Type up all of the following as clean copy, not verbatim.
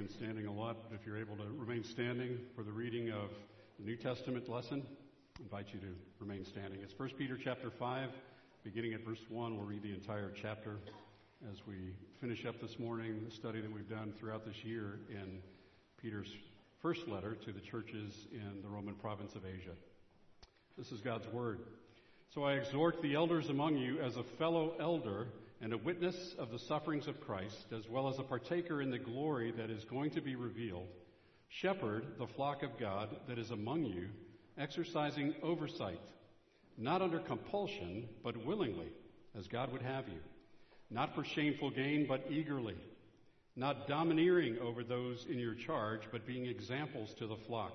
been standing a lot. If you're able to remain standing for the reading of the New Testament lesson, I invite you to remain standing. It's 1 Peter chapter 5, beginning at verse 1. We'll read the entire chapter as we finish up this morning the study that we've done throughout this year in Peter's first letter to the churches in the Roman province of Asia. This is God's word. So I exhort the elders among you as a fellow elder and a witness of the sufferings of Christ, as well as a partaker in the glory that is going to be revealed. Shepherd the flock of God that is among you, exercising oversight, not under compulsion, but willingly, as God would have you, not for shameful gain, but eagerly, not domineering over those in your charge, but being examples to the flock.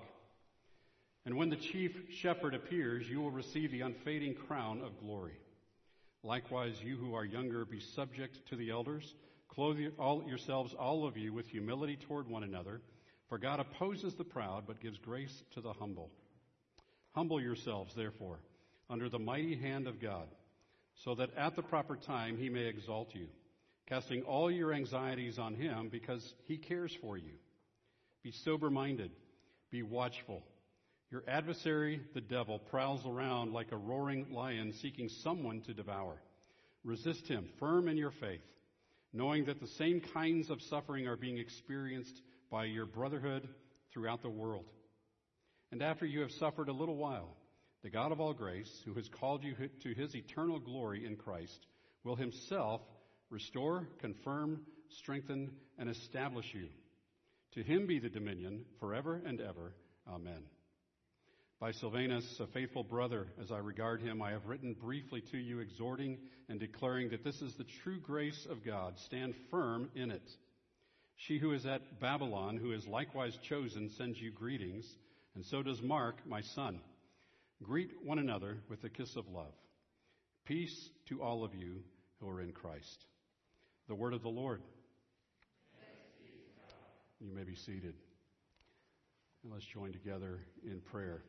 And when the chief shepherd appears, you will receive the unfading crown of glory. Likewise, you who are younger, be subject to the elders. Clothe yourselves, all of you, with humility toward one another. For God opposes the proud, but gives grace to the humble. Humble yourselves, therefore, under the mighty hand of God, so that at the proper time he may exalt you, casting all your anxieties on him, because he cares for you. Be sober-minded, be watchful. Your adversary, the devil, prowls around like a roaring lion seeking someone to devour. Resist him, firm in your faith, knowing that the same kinds of suffering are being experienced by your brotherhood throughout the world. And after you have suffered a little while, the God of all grace, who has called you to his eternal glory in Christ, will himself restore, confirm, strengthen, and establish you. To him be the dominion forever and ever. Amen. By Silvanus, a faithful brother, as I regard him, I have written briefly to you, exhorting and declaring that this is the true grace of God. Stand firm in it. She who is at Babylon, who is likewise chosen, sends you greetings, and so does Mark, my son. Greet one another with a kiss of love. Peace to all of you who are in Christ. The word of the Lord. You may be seated. And let's join together in prayer.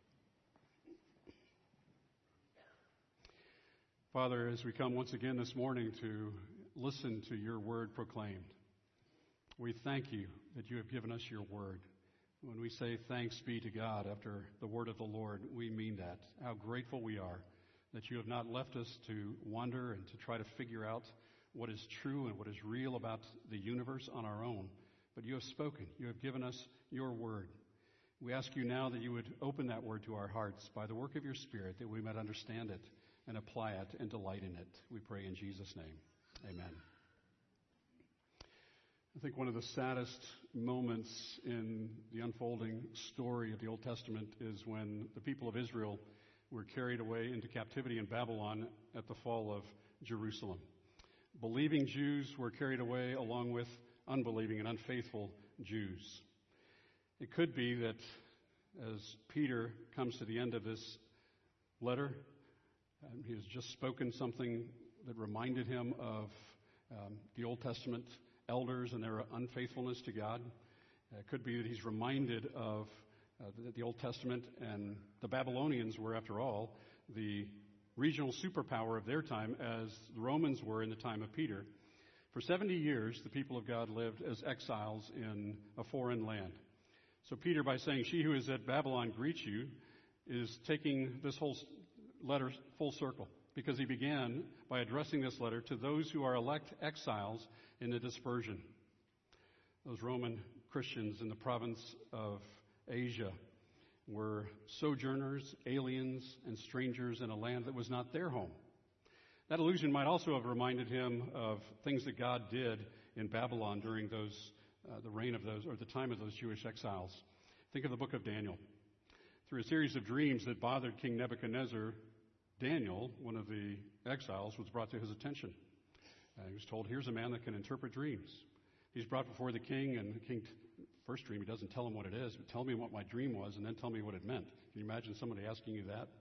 Father, as we come once again this morning to listen to your word proclaimed, we thank you that you have given us your word. When we say thanks be to God after the word of the Lord, we mean that. How grateful we are that you have not left us to wonder and to try to figure out what is true and what is real about the universe on our own. But you have spoken. You have given us your word. We ask you now that you would open that word to our hearts by the work of your Spirit, that we might understand it and apply it and delight in it. We pray in Jesus' name. Amen. I think one of the saddest moments in the unfolding story of the Old Testament is when the people of Israel were carried away into captivity in Babylon at the fall of Jerusalem. Believing Jews were carried away along with unbelieving and unfaithful Jews. It could be that as Peter comes to the end of this letter, he has just spoken something that reminded him of the Old Testament elders and their unfaithfulness to God. It could be that he's reminded of the Old Testament, and the Babylonians were, after all, the regional superpower of their time, as the Romans were in the time of Peter. For 70 years, the people of God lived as exiles in a foreign land. So Peter, by saying, she who is at Babylon greets you, is taking this whole letter full circle, because he began by addressing this letter to those who are elect exiles in the dispersion. Those Roman Christians in the province of Asia were sojourners, aliens, and strangers in a land that was not their home. That allusion might also have reminded him of things that God did in Babylon during the reign of those, or the time of those Jewish exiles. Think of the book of Daniel. Through a series of dreams that bothered King Nebuchadnezzar, Daniel, one of the exiles, was brought to his attention. He was told, here's a man that can interpret dreams. He's brought before the king, and the king, first dream, he doesn't tell him what it is, but tell me what my dream was, and then tell me what it meant. Can you imagine somebody asking you that?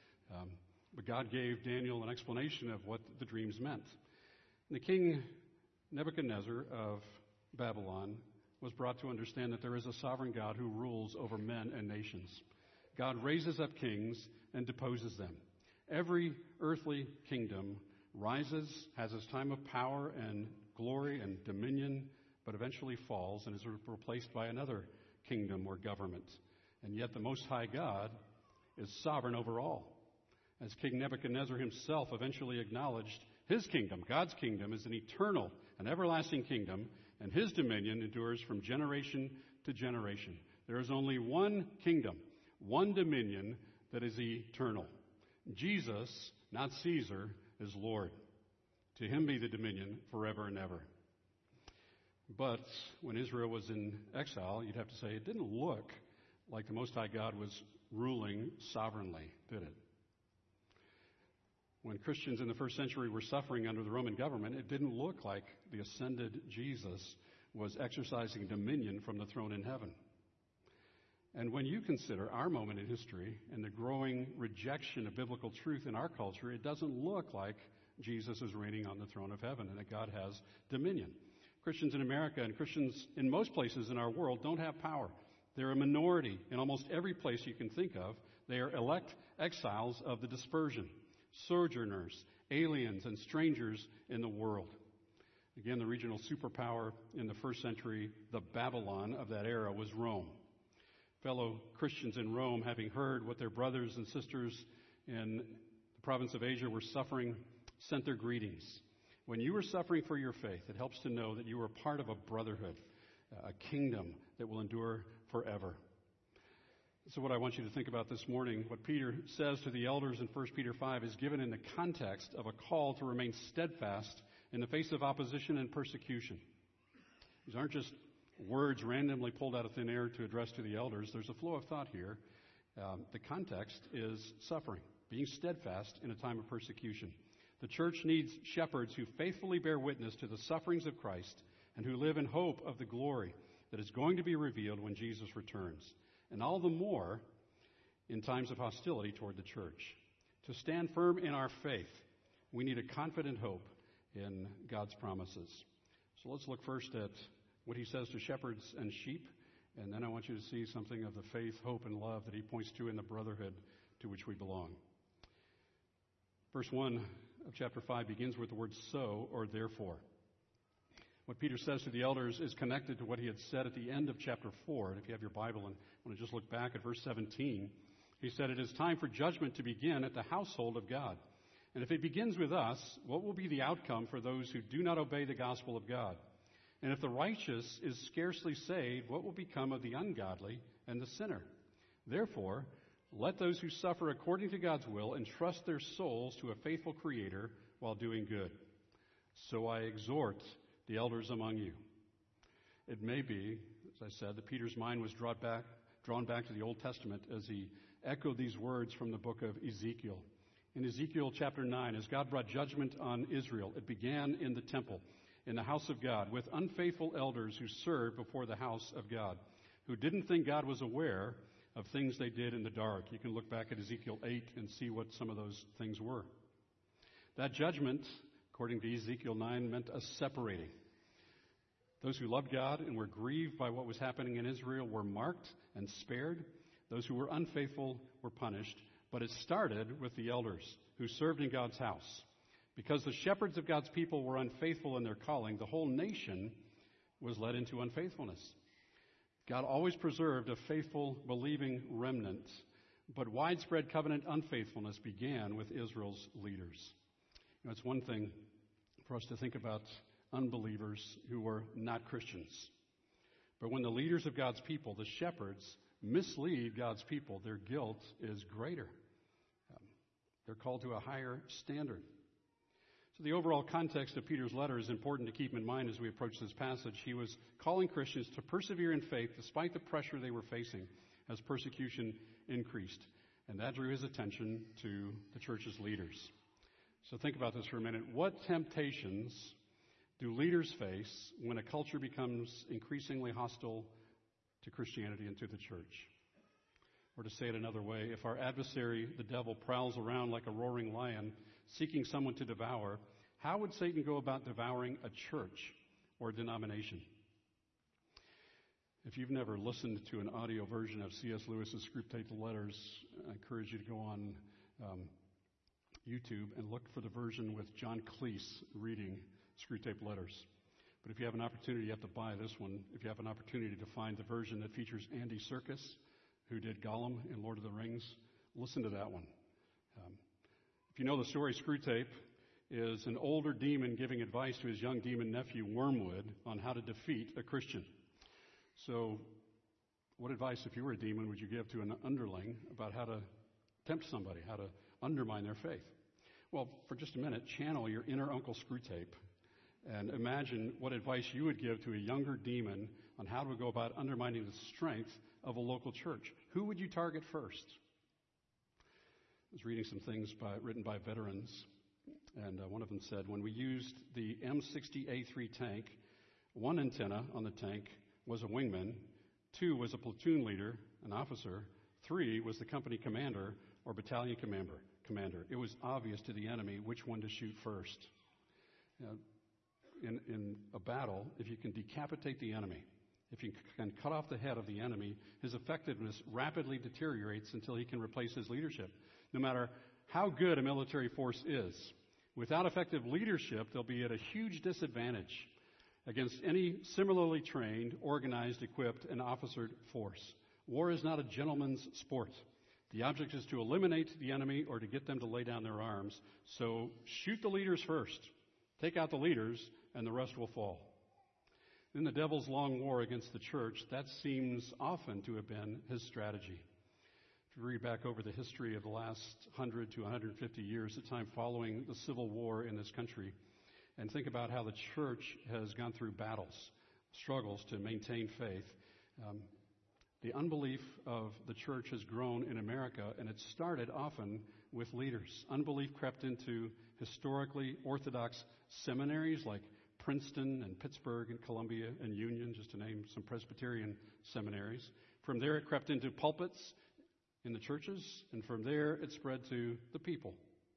But God gave Daniel an explanation of what the dreams meant. And the king Nebuchadnezzar of Babylon was brought to understand that there is a sovereign God who rules over men and nations. God raises up kings and deposes them. Every earthly kingdom rises, has its time of power and glory and dominion, but eventually falls and is replaced by another kingdom or government. And yet the Most High God is sovereign over all. As King Nebuchadnezzar himself eventually acknowledged, his kingdom, God's kingdom, is an eternal and everlasting kingdom, and his dominion endures from generation to generation. There is only one kingdom, one dominion that is eternal. Jesus, not Caesar, is Lord. To him be the dominion forever and ever. But when Israel was in exile, you'd have to say it didn't look like the Most High God was ruling sovereignly, did it? When Christians in the first century were suffering under the Roman government, it didn't look like the ascended Jesus was exercising dominion from the throne in heaven. And when you consider our moment in history and the growing rejection of biblical truth in our culture, it doesn't look like Jesus is reigning on the throne of heaven and that God has dominion. Christians in America and Christians in most places in our world don't have power. They're a minority in almost every place you can think of. They are elect exiles of the dispersion, sojourners, aliens, and strangers in the world. Again, the regional superpower in the first century, the Babylon of that era, was Rome. Fellow Christians in Rome, having heard what their brothers and sisters in the province of Asia were suffering, sent their greetings. When you are suffering for your faith, it helps to know that you are part of a brotherhood, a kingdom that will endure forever. So what I want you to think about this morning, what Peter says to the elders in 1 Peter 5 is given in the context of a call to remain steadfast in the face of opposition and persecution. These aren't just words randomly pulled out of thin air to address to the elders. There's a flow of thought here. The context is suffering, being steadfast in a time of persecution. The church needs shepherds who faithfully bear witness to the sufferings of Christ and who live in hope of the glory that is going to be revealed when Jesus returns. And all the more in times of hostility toward the church. To stand firm in our faith, we need a confident hope in God's promises. So let's look first at what he says to shepherds and sheep, and then I want you to see something of the faith, hope, and love that he points to in the brotherhood to which we belong. Verse 1 of chapter 5 begins with the word so, or therefore. What Peter says to the elders is connected to what he had said at the end of chapter 4. And if you have your Bible and want to just look back at verse 17, he said, "It is time for judgment to begin at the household of God. And if it begins with us, what will be the outcome for those who do not obey the gospel of God? And if the righteous is scarcely saved, what will become of the ungodly and the sinner? Therefore, let those who suffer according to God's will entrust their souls to a faithful Creator while doing good. So I exhort the elders among you." It may be, as I said, that Peter's mind was drawn back to the Old Testament as he echoed these words from the book of Ezekiel. In Ezekiel chapter 9, as God brought judgment on Israel, it began in the temple, in the house of God, with unfaithful elders who served before the house of God, who didn't think God was aware of things they did in the dark. You can look back at Ezekiel 8 and see what some of those things were. That judgment, according to Ezekiel 9, meant a separating. Those who loved God and were grieved by what was happening in Israel were marked and spared. Those who were unfaithful were punished. But it started with the elders who served in God's house. Because the shepherds of God's people were unfaithful in their calling, the whole nation was led into unfaithfulness. God always preserved a faithful, believing remnant, but widespread covenant unfaithfulness began with Israel's leaders. You know, it's one thing for us to think about unbelievers who were not Christians. But when the leaders of God's people, the shepherds, mislead God's people, their guilt is greater. They're called to a higher standard. So the overall context of Peter's letter is important to keep in mind as we approach this passage. He was calling Christians to persevere in faith despite the pressure they were facing as persecution increased. And that drew his attention to the church's leaders. So think about this for a minute. What temptations do leaders face when a culture becomes increasingly hostile to Christianity and to the church? Or to say it another way, if our adversary, the devil, prowls around like a roaring lion, seeking someone to devour, how would Satan go about devouring a church or a denomination? If you've never listened to an audio version of C.S. Lewis's Screwtape Letters, I encourage you to go on YouTube and look for the version with John Cleese reading Screwtape Letters. But if you have an opportunity, you have to buy this one. If you have an opportunity to find the version that features Andy Serkis, who did Gollum in Lord of the Rings, listen to that one. If you know the story, Screwtape is an older demon giving advice to his young demon nephew, Wormwood, on how to defeat a Christian. So, what advice, if you were a demon, would you give to an underling about how to tempt somebody, how to undermine their faith? Well, for just a minute, channel your inner Uncle Screwtape and imagine what advice you would give to a younger demon on how to go about undermining the strength of a local church. Who would you target first? I was reading some things written by veterans, and one of them said, when we used the M60A3 tank, one antenna on the tank was a wingman, 2 was a platoon leader, an officer, 3 was the company commander or battalion commander. It was obvious to the enemy which one to shoot first. In a battle, if you can decapitate the enemy, if you can cut off the head of the enemy, his effectiveness rapidly deteriorates until he can replace his leadership. No matter how good a military force is, without effective leadership, they'll be at a huge disadvantage against any similarly trained, organized, equipped, and officered force. War is not a gentleman's sport. The object is to eliminate the enemy or to get them to lay down their arms. So shoot the leaders first. Take out the leaders, and the rest will fall. In the devil's long war against the church, that seems often to have been his strategy. If you read back over the history of the last 100 to 150 years, the time following the Civil War in this country, and think about how the church has gone through battles, struggles to maintain faith, the unbelief of the church has grown in America, and it started often with leaders. Unbelief crept into historically orthodox seminaries like Princeton and Pittsburgh and Columbia and Union, just to name some Presbyterian seminaries. From there, it crept into pulpits in the churches, and from there, it spread to the people.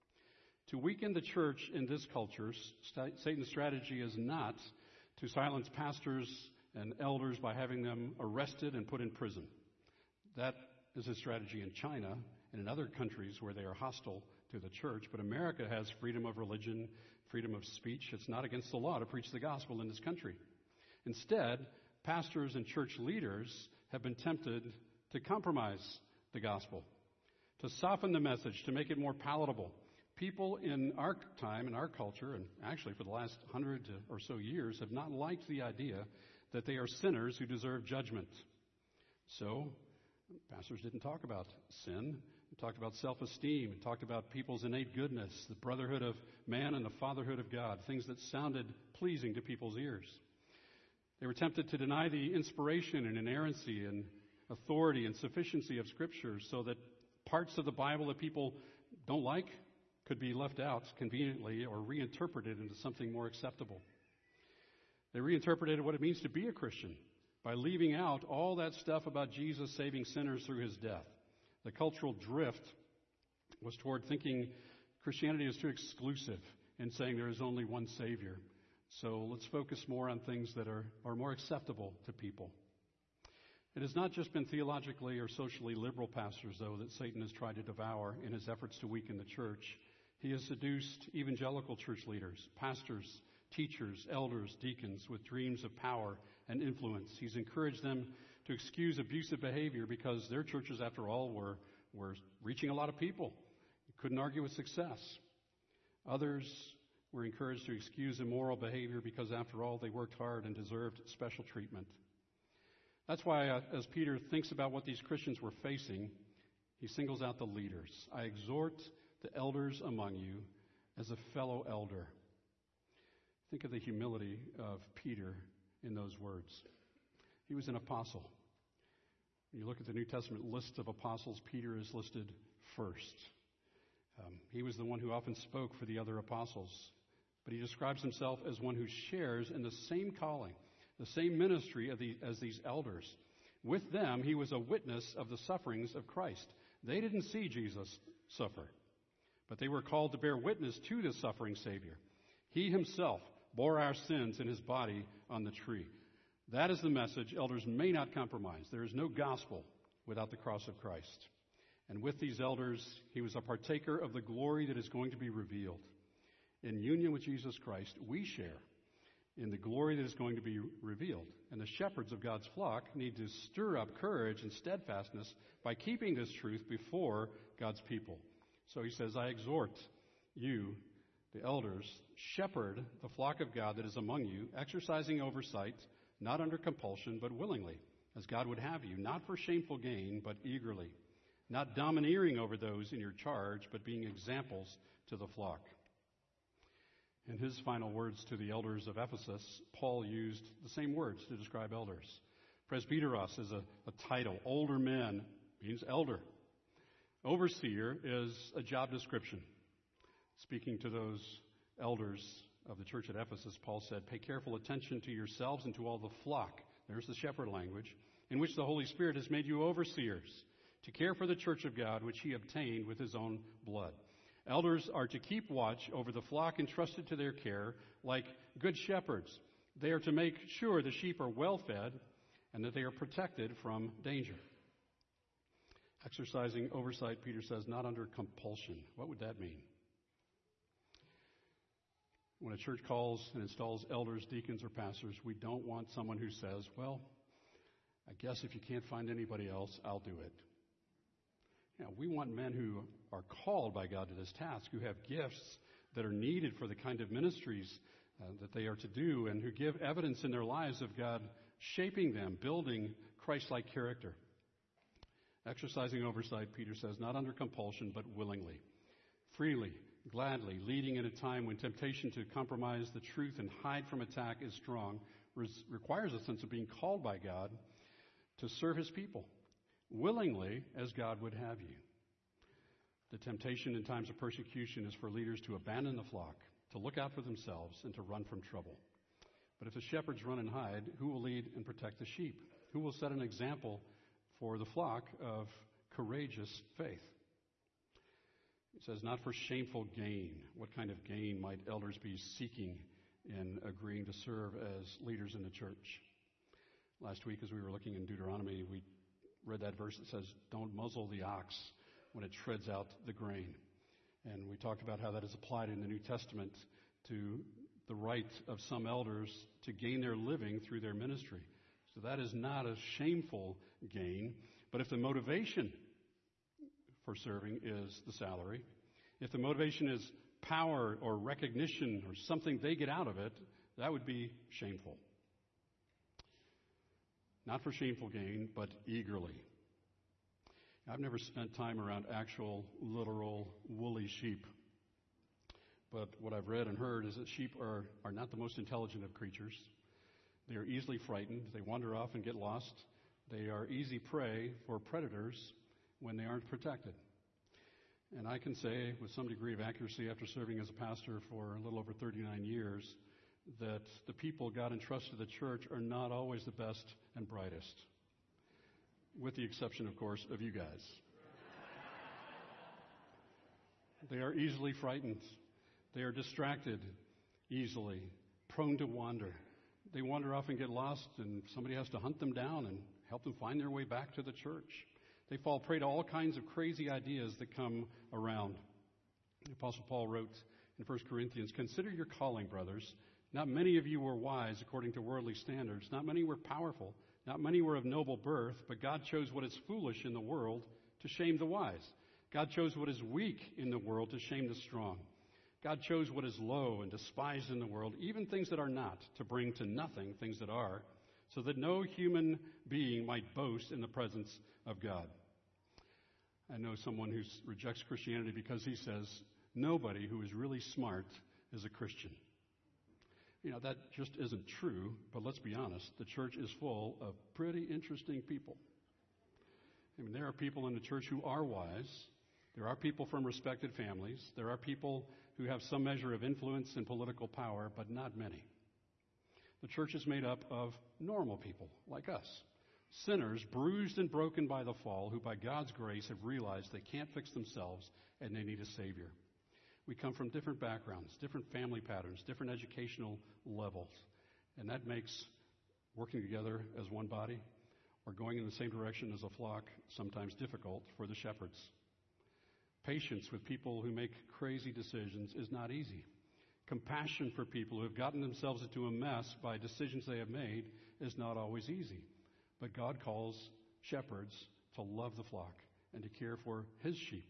To weaken the church in this culture, Satan's strategy is not to silence pastors and elders by having them arrested and put in prison. That is his strategy in China and in other countries where they are hostile to the church. But America has freedom of religion, freedom of speech. It's not against the law to preach the gospel in this country. Instead, pastors and church leaders have been tempted to compromise the gospel, to soften the message, to make it more palatable. People in our time, in our culture, and actually for the last 100 or so years, have not liked the idea that they are sinners who deserve judgment. So, pastors didn't talk about sin. They talked about self-esteem, and talked about people's innate goodness, the brotherhood of man and the fatherhood of God, things that sounded pleasing to people's ears. They were tempted to deny the inspiration and inerrancy and authority and sufficiency of Scripture so that parts of the Bible that people don't like could be left out conveniently or reinterpreted into something more acceptable. They reinterpreted what it means to be a Christian by leaving out all that stuff about Jesus saving sinners through his death. The cultural drift was toward thinking Christianity is too exclusive and saying there is only one Savior. So let's focus more on things that are more acceptable to people. It has not just been theologically or socially liberal pastors, though, that Satan has tried to devour in his efforts to weaken the church. He has seduced evangelical church leaders, pastors, teachers, elders, deacons with dreams of power and influence. He's encouraged them to excuse abusive behavior because their churches, after all, were reaching a lot of people. You couldn't argue with success. Others were encouraged to excuse immoral behavior because, after all, they worked hard and deserved special treatment. That's why, as Peter thinks about what these Christians were facing, he singles out the leaders. I exhort the elders among you as a fellow elder. Think of the humility of Peter in those words. He was an apostle. When you look at the New Testament list of apostles, Peter is listed first. He was the one who often spoke for the other apostles, but he describes himself as one who shares in the same calling, the same ministry as these elders. With them, he was a witness of the sufferings of Christ. They didn't see Jesus suffer, but they were called to bear witness to the suffering Savior. He himself bore our sins in his body on the tree. That is the message elders may not compromise. There is no gospel without the cross of Christ. And with these elders, he was a partaker of the glory that is going to be revealed. In union with Jesus Christ, we share in the glory that is going to be revealed. And the shepherds of God's flock need to stir up courage and steadfastness by keeping this truth before God's people. So he says, I exhort you, the elders, shepherd the flock of God that is among you, exercising oversight, not under compulsion, but willingly, as God would have you, not for shameful gain, but eagerly, not domineering over those in your charge, but being examples to the flock. In his final words to the elders of Ephesus, Paul used the same words to describe elders. Presbyteros is a title. Older men means elder. Overseer is a job description. Speaking to those elders of the church at Ephesus, Paul said, pay careful attention to yourselves and to all the flock. There's the shepherd language, in which the Holy Spirit has made you overseers to care for the church of God, which he obtained with his own blood. Elders are to keep watch over the flock entrusted to their care like good shepherds. They are to make sure the sheep are well fed and that they are protected from danger. Exercising oversight, Peter says, not under compulsion. What would that mean? When a church calls and installs elders, deacons, or pastors, we don't want someone who says, well, I guess if you can't find anybody else, I'll do it. We want men who are called by God to this task, who have gifts that are needed for the kind of ministries that they are to do, and who give evidence in their lives of God shaping them, building Christ-like character. Exercising oversight, Peter says, not under compulsion, but willingly, freely, gladly, leading in a time when temptation to compromise the truth and hide from attack is strong, requires a sense of being called by God to serve his people, willingly as God would have you. The temptation in times of persecution is for leaders to abandon the flock, to look out for themselves, and to run from trouble. But if the shepherds run and hide, who will lead and protect the sheep? Who will set an example for the flock of courageous faith? It says, not for shameful gain. What kind of gain might elders be seeking in agreeing to serve as leaders in the church? Last week, as we were looking in Deuteronomy, we read that verse that says, don't muzzle the ox when it treads out the grain. And we talked about how that is applied in the New Testament to the right of some elders to gain their living through their ministry. So that is not a shameful gain. But if the motivation for serving is the salary, if the motivation is power or recognition or something they get out of it, that would be shameful. Not for shameful gain, but eagerly. I've never spent time around actual, literal, woolly sheep. But what I've read and heard is that sheep are not the most intelligent of creatures. They are easily frightened. They wander off and get lost. They are easy prey for predators when they aren't protected. And I can say with some degree of accuracy, after serving as a pastor for a little over 39 years, that the people God entrusts to the church are not always the best and brightest, with the exception, of course, of you guys. They are easily frightened. They are distracted easily, prone to wander. They wander off and get lost, and somebody has to hunt them down and help them find their way back to the church. They fall prey to all kinds of crazy ideas that come around. The Apostle Paul wrote in 1 Corinthians, consider your calling, brothers. Not many of you were wise according to worldly standards. Not many were powerful. Not many were of noble birth, but God chose what is foolish in the world to shame the wise. God chose what is weak in the world to shame the strong. God chose what is low and despised in the world, even things that are not, to bring to nothing things that are, so that no human being might boast in the presence of God. I know someone who rejects Christianity because he says nobody who is really smart is a Christian. That just isn't true, but let's be honest. The church is full of pretty interesting people. There are people in the church who are wise. There are people from respected families. There are people who have some measure of influence and political power, but not many. The church is made up of normal people like us, sinners bruised and broken by the fall, who by God's grace have realized they can't fix themselves and they need a Savior. We come from different backgrounds, different family patterns, different educational levels. And that makes working together as one body or going in the same direction as a flock sometimes difficult for the shepherds. Patience with people who make crazy decisions is not easy. Compassion for people who have gotten themselves into a mess by decisions they have made is not always easy. But God calls shepherds to love the flock and to care for his sheep.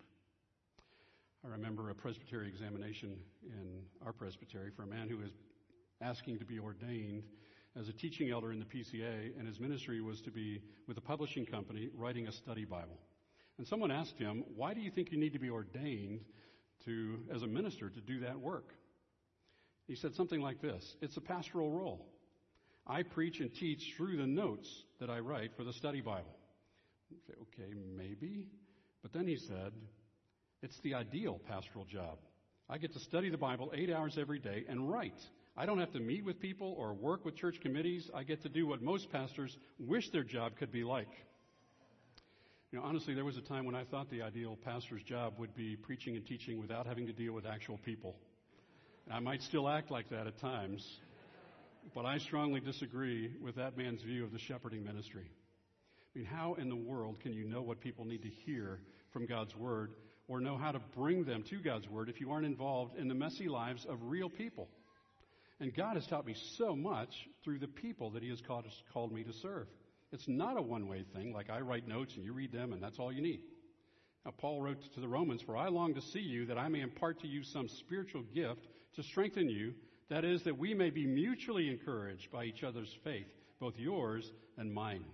I remember a presbytery examination in our presbytery for a man who was asking to be ordained as a teaching elder in the PCA, and his ministry was to be with a publishing company writing a study Bible. And someone asked him, why do you think you need to be ordained as a minister to do that work? He said something like this: it's a pastoral role. I preach and teach through the notes that I write for the study Bible. I say, okay, maybe. But then he said, it's the ideal pastoral job. I get to study the Bible 8 hours every day and write. I don't have to meet with people or work with church committees. I get to do what most pastors wish their job could be like. Honestly, there was a time when I thought the ideal pastor's job would be preaching and teaching without having to deal with actual people. I might still act like that at times, but I strongly disagree with that man's view of the shepherding ministry. How in the world can you know what people need to hear from God's Word or know how to bring them to God's Word if you aren't involved in the messy lives of real people? And God has taught me so much through the people that he has called me to serve. It's not a one-way thing, like I write notes and you read them and that's all you need. Now, Paul wrote to the Romans, for I long to see you, that I may impart to you some spiritual gift to strengthen you, that is, that we may be mutually encouraged by each other's faith, both yours and mine.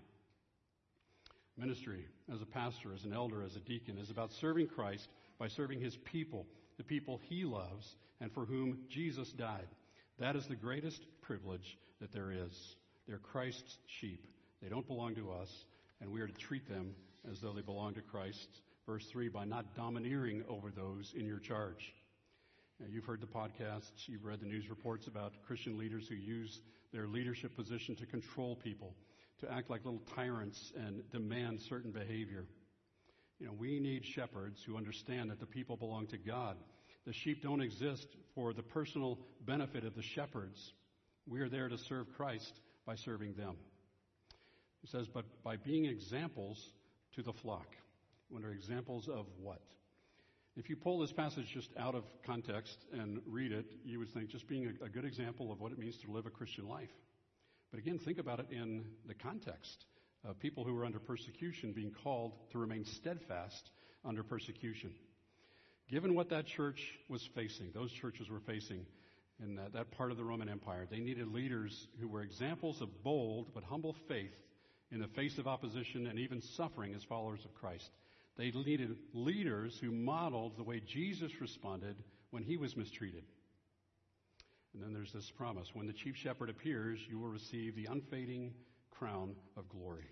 Ministry, as a pastor, as an elder, as a deacon, is about serving Christ by serving his people, the people he loves and for whom Jesus died. That is the greatest privilege that there is. They're Christ's sheep. They don't belong to us, and we are to treat them as though they belong to Christ. Verse 3, by not domineering over those in your charge. Now, you've heard the podcasts, you've read the news reports about Christian leaders who use their leadership position to control people, to act like little tyrants and demand certain behavior. We need shepherds who understand that the people belong to God. The sheep don't exist for the personal benefit of the shepherds. We are there to serve Christ by serving them. He says, but by being examples to the flock. I wonder, examples of what? If you pull this passage just out of context and read it, you would think just being a good example of what it means to live a Christian life. But again, think about it in the context of people who are under persecution being called to remain steadfast under persecution. Given what that church was facing, those churches were facing in that part of the Roman Empire, they needed leaders who were examples of bold but humble faith in the face of opposition and even suffering as followers of Christ. They needed leaders who modeled the way Jesus responded when he was mistreated. And then there's this promise. When the chief shepherd appears, you will receive the unfading crown of glory.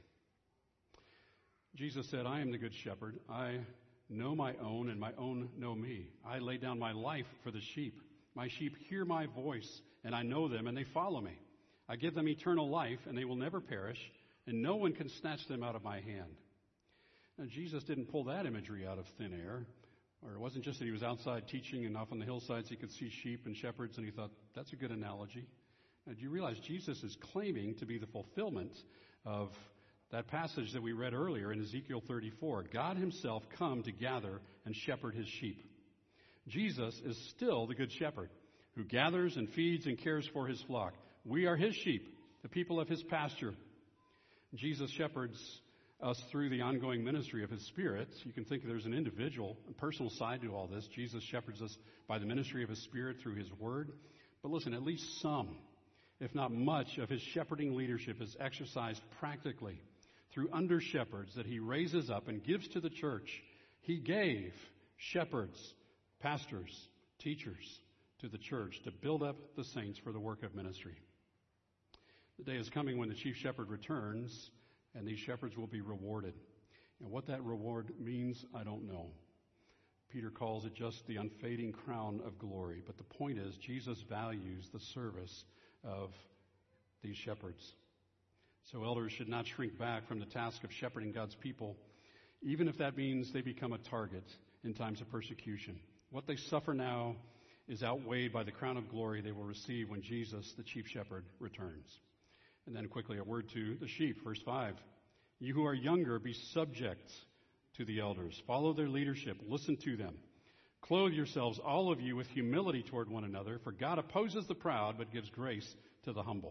Jesus said, I am the good shepherd. I know my own, and my own know me. I lay down my life for the sheep. My sheep hear my voice, and I know them, and they follow me. I give them eternal life, and they will never perish, and no one can snatch them out of my hand. Now, Jesus didn't pull that imagery out of thin air. Or it wasn't just that he was outside teaching and off on the hillsides he could see sheep and shepherds, and he thought, that's a good analogy. Now, do you realize Jesus is claiming to be the fulfillment of that passage that we read earlier in Ezekiel 34? God himself come to gather and shepherd his sheep. Jesus is still the good shepherd who gathers and feeds and cares for his flock. We are his sheep, the people of his pasture. Jesus shepherds us through the ongoing ministry of his Spirit. You can think there's an individual, a personal side to all this. Jesus shepherds us by the ministry of his Spirit through his word. But listen, at least some, if not much, of his shepherding leadership is exercised practically through under-shepherds that he raises up and gives to the church. He gave shepherds, pastors, teachers to the church to build up the saints for the work of ministry. The day is coming when the chief shepherd returns, and these shepherds will be rewarded. And what that reward means, I don't know. Peter calls it just the unfading crown of glory. But the point is, Jesus values the service of these shepherds. So elders should not shrink back from the task of shepherding God's people, even if that means they become a target in times of persecution. What they suffer now is outweighed by the crown of glory they will receive when Jesus, the chief shepherd, returns. And then quickly a word to the sheep, verse 5. You who are younger, be subject to the elders. Follow their leadership. Listen to them. Clothe yourselves, all of you, with humility toward one another, for God opposes the proud but gives grace to the humble.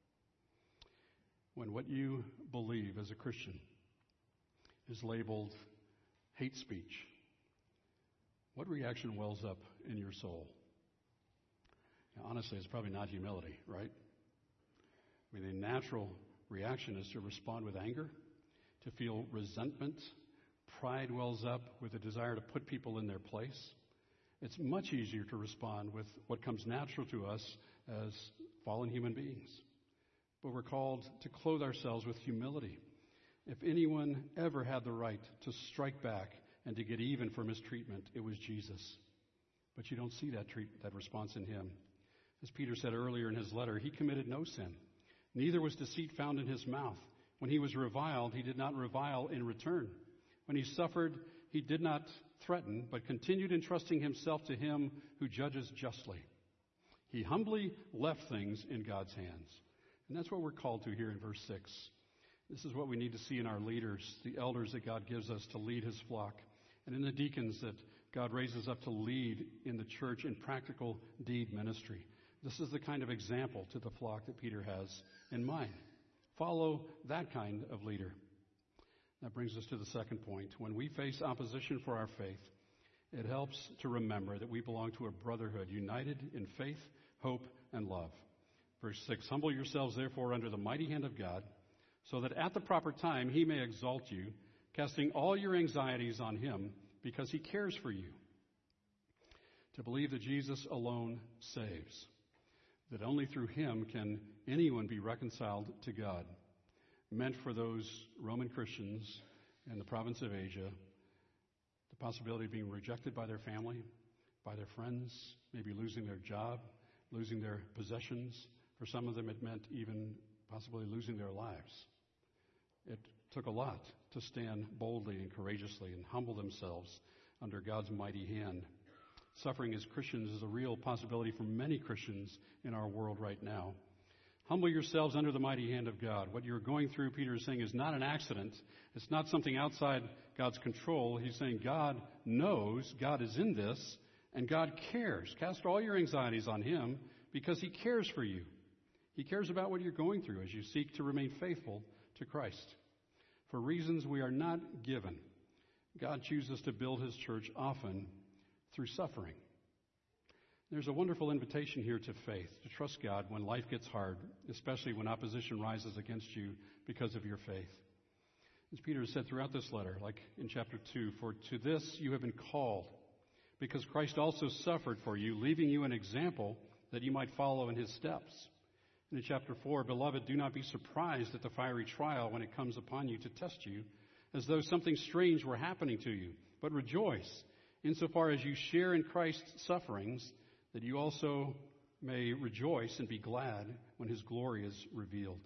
When what you believe as a Christian is labeled hate speech, what reaction wells up in your soul? Now, honestly, it's probably not humility, right? I mean, the natural reaction is to respond with anger, to feel resentment. Pride wells up with a desire to put people in their place. It's much easier to respond with what comes natural to us as fallen human beings. But we're called to clothe ourselves with humility. If anyone ever had the right to strike back and to get even for mistreatment, it was Jesus. But you don't see that response in him. As Peter said earlier in his letter, he committed no sin. Neither was deceit found in his mouth. When he was reviled, he did not revile in return. When he suffered, he did not threaten, but continued entrusting himself to him who judges justly. He humbly left things in God's hands. And that's what we're called to here in verse 6. This is what we need to see in our leaders, the elders that God gives us to lead his flock, and in the deacons that God raises up to lead in the church in practical deed ministry. This is the kind of example to the flock that Peter has in mind. Follow that kind of leader. That brings us to the second point. When we face opposition for our faith, it helps to remember that we belong to a brotherhood united in faith, hope, and love. Verse 6, humble yourselves therefore under the mighty hand of God, so that at the proper time he may exalt you, casting all your anxieties on him, because he cares for you. To believe that Jesus alone saves, that only through him can anyone be reconciled to God, meant for those Roman Christians in the province of Asia the possibility of being rejected by their family, by their friends, maybe losing their job, losing their possessions. For some of them, it meant even possibly losing their lives. It took a lot to stand boldly and courageously and humble themselves under God's mighty hand. Suffering as Christians is a real possibility for many Christians in our world right now. Humble yourselves under the mighty hand of God. What you're going through, Peter is saying, is not an accident. It's not something outside God's control. He's saying God knows, God is in this, and God cares. Cast all your anxieties on him because he cares for you. He cares about what you're going through as you seek to remain faithful to Christ. For reasons we are not given, God chooses to build his church often through suffering. There's a wonderful invitation here to faith, to trust God when life gets hard, especially when opposition rises against you because of your faith. As Peter has said throughout this letter, like in chapter 2, for to this you have been called, because Christ also suffered for you, leaving you an example that you might follow in his steps. And in chapter 4, beloved, do not be surprised at the fiery trial when it comes upon you to test you, as though something strange were happening to you, but rejoice, insofar as you share in Christ's sufferings, that you also may rejoice and be glad when his glory is revealed.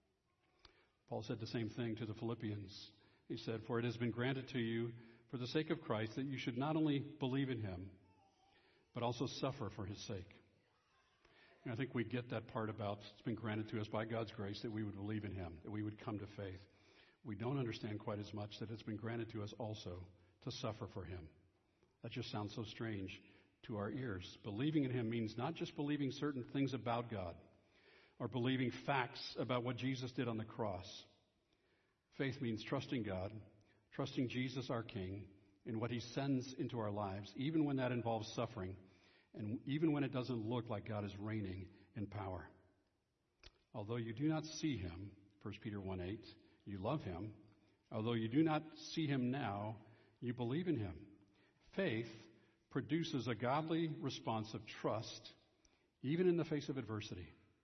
Paul said the same thing to the Philippians. He said, for it has been granted to you for the sake of Christ that you should not only believe in him, but also suffer for his sake. And I think we get that part about it's been granted to us by God's grace that we would believe in him, that we would come to faith. We don't understand quite as much that it's been granted to us also to suffer for him. That just sounds so strange to our ears. Believing in him means not just believing certain things about God or believing facts about what Jesus did on the cross. Faith means trusting God, trusting Jesus our King in what he sends into our lives, even when that involves suffering and even when it doesn't look like God is reigning in power. Although you do not see him, 1 Peter 1:8, you love him. Although you do not see him now, you believe in him. Faith produces a godly response of trust, even in the face of adversity.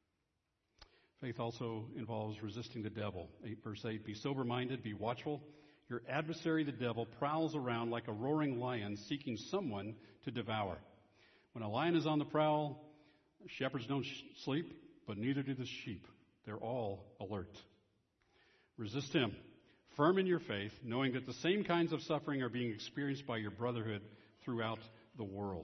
Faith also involves resisting the devil. Verse 8, be sober-minded, be watchful. Your adversary, the devil, prowls around like a roaring lion, seeking someone to devour. When a lion is on the prowl, shepherds don't sleep, but neither do the sheep. They're all alert. Resist him, firm in your faith, knowing that the same kinds of suffering are being experienced by your brotherhood throughout the world.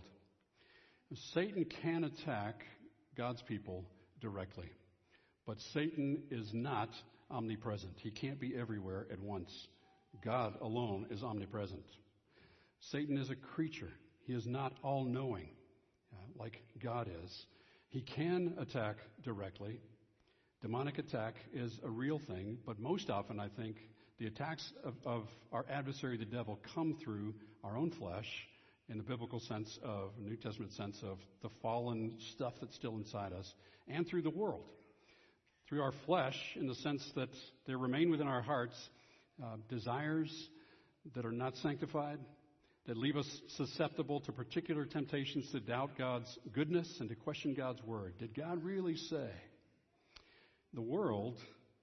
Satan can attack God's people directly, but Satan is not omnipresent. He can't be everywhere at once. God alone is omnipresent. Satan is a creature. He is not all-knowing like God is. He can attack directly. Demonic attack is a real thing, but most often I think the attacks of our adversary, the devil, come through our own flesh in the biblical sense of, New Testament sense of the fallen stuff that's still inside us, and through the world. Through our flesh in the sense that there remain within our hearts desires that are not sanctified, that leave us susceptible to particular temptations to doubt God's goodness and to question God's word. Did God really say? The world,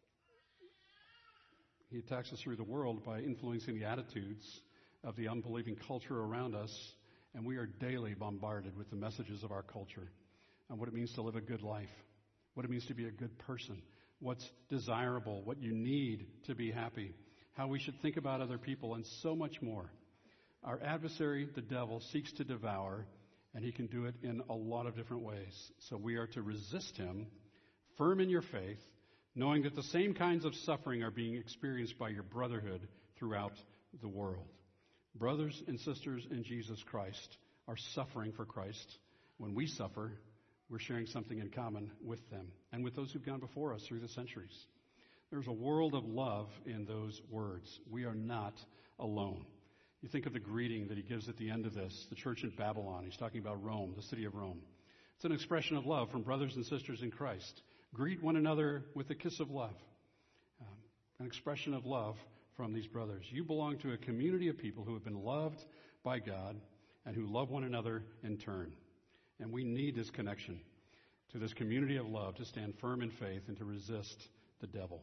he attacks us through the world by influencing the attitudes of the unbelieving culture around us, and we are daily bombarded with the messages of our culture on what it means to live a good life, what it means to be a good person, what's desirable, what you need to be happy, how we should think about other people, and so much more. Our adversary, the devil, seeks to devour, and he can do it in a lot of different ways. So we are to resist him, firm in your faith, knowing that the same kinds of suffering are being experienced by your brotherhood throughout the world. Brothers and sisters in Jesus Christ are suffering for Christ. When we suffer, we're sharing something in common with them and with those who've gone before us through the centuries. There's a world of love in those words. We are not alone. You think of the greeting that he gives at the end of this, the church in Babylon. He's talking about Rome, the city of Rome. It's an expression of love from brothers and sisters in Christ. Greet one another with a kiss of love. An expression of love from these brothers. You belong to a community of people who have been loved by God and who love one another in turn. And we need this connection to this community of love to stand firm in faith and to resist the devil.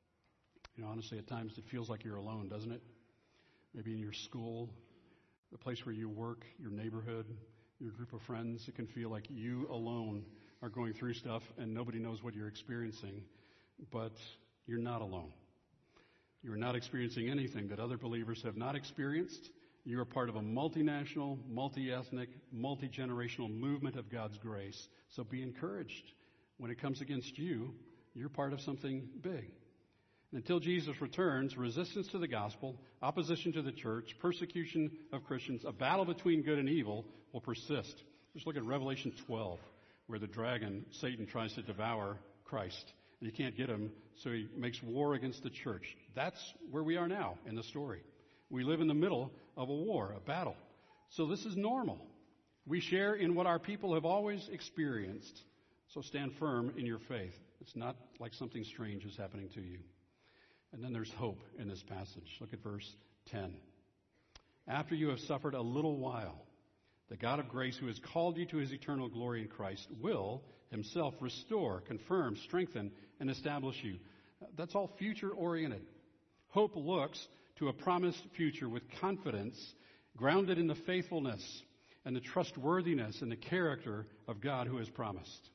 You know, honestly, at times it feels like you're alone, doesn't it? Maybe in your school, the place where you work, your neighborhood, your group of friends. It can feel like you alone are going through stuff and nobody knows what you're experiencing. But you're not alone. You are not experiencing anything that other believers have not experienced. You are part of a multinational, multi-ethnic, multi-generational movement of God's grace. So be encouraged. When it comes against you, you're part of something big. And until Jesus returns, resistance to the gospel, opposition to the church, persecution of Christians, a battle between good and evil will persist. Just look at Revelation 12, where the dragon, Satan, tries to devour Christ. You can't get him, so he makes war against the church. That's where we are now in the story. We live in the middle of a war, a battle. So this is normal. We share in what our people have always experienced. So stand firm in your faith. It's not like something strange is happening to you. And then there's hope in this passage. Look at verse 10. After you have suffered a little while, the God of grace who has called you to his eternal glory in Christ will himself restore, confirm, strengthen, and establish you. That's all future-oriented. Hope looks to a promised future with confidence, grounded in the faithfulness and the trustworthiness and the character of God who has promised.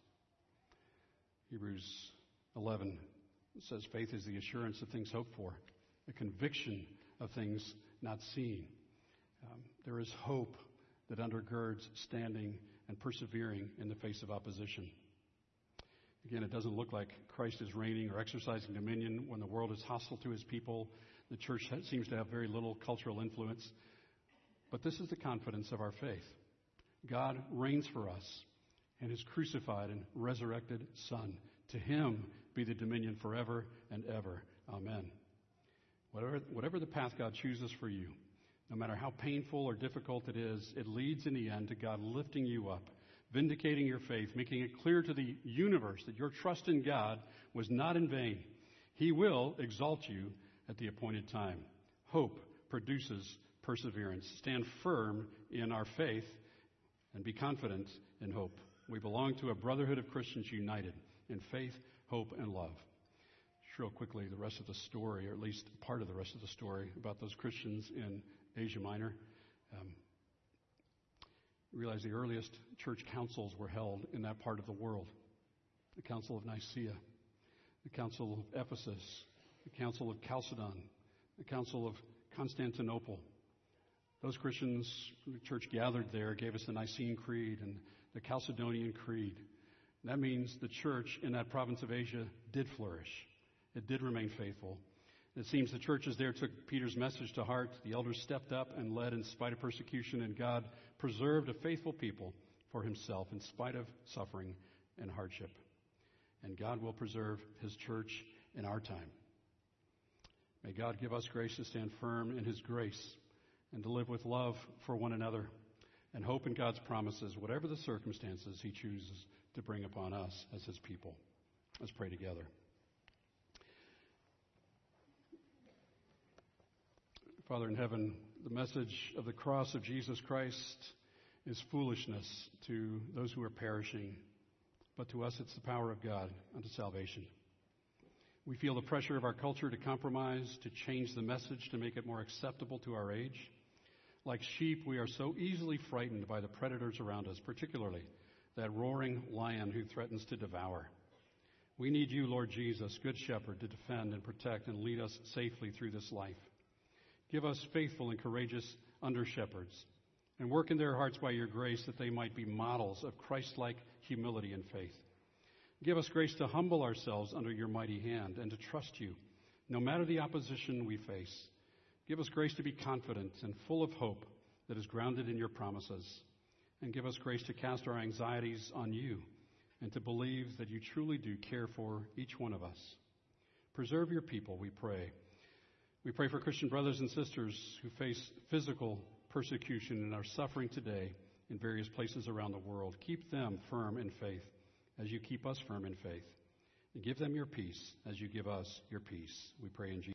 Hebrews 11 says faith is the assurance of things hoped for, the conviction of things not seen. There is hope that undergirds standing and persevering in the face of opposition. Again, it doesn't look like Christ is reigning or exercising dominion when the world is hostile to his people. The church seems to have very little cultural influence. But this is the confidence of our faith. God reigns for us and his crucified and resurrected Son. To him be the dominion forever and ever. Amen. Whatever the path God chooses for you, no matter how painful or difficult it is, it leads in the end to God lifting you up, vindicating your faith, making it clear to the universe that your trust in God was not in vain. He will exalt you at the appointed time. Hope produces perseverance. Stand firm in our faith and be confident in hope. We belong to a brotherhood of Christians united in faith, hope, and love. Just real quickly, the rest of the story, or at least part of the rest of the story about those Christians in Asia Minor. Realize the earliest church councils were held in that part of the world. The Council of Nicaea, the Council of Ephesus, the Council of Chalcedon, the Council of Constantinople. Those Christians, the church gathered there, gave us the Nicene Creed and the Chalcedonian Creed. That means the church in that province of Asia did flourish. It did remain faithful. It seems the churches there took Peter's message to heart. The elders stepped up and led in spite of persecution, and God preserved a faithful people for himself in spite of suffering and hardship. And God will preserve his church in our time. May God give us grace to stand firm in his grace and to live with love for one another and hope in God's promises, whatever the circumstances he chooses to bring upon us as his people. Let's pray together. Father in heaven, the message of the cross of Jesus Christ is foolishness to those who are perishing, but to us it's the power of God unto salvation. We feel the pressure of our culture to compromise, to change the message, to make it more acceptable to our age. Like sheep, we are so easily frightened by the predators around us, particularly that roaring lion who threatens to devour. We need you, Lord Jesus, Good Shepherd, to defend and protect and lead us safely through this life. Give us faithful and courageous under-shepherds, and work in their hearts by your grace that they might be models of Christ-like humility and faith. Give us grace to humble ourselves under your mighty hand and to trust you, no matter the opposition we face. Give us grace to be confident and full of hope that is grounded in your promises. And give us grace to cast our anxieties on you and to believe that you truly do care for each one of us. Preserve your people, we pray. We pray for Christian brothers and sisters who face physical persecution and are suffering today in various places around the world. Keep them firm in faith as you keep us firm in faith. And give them your peace as you give us your peace. We pray in Jesus' name.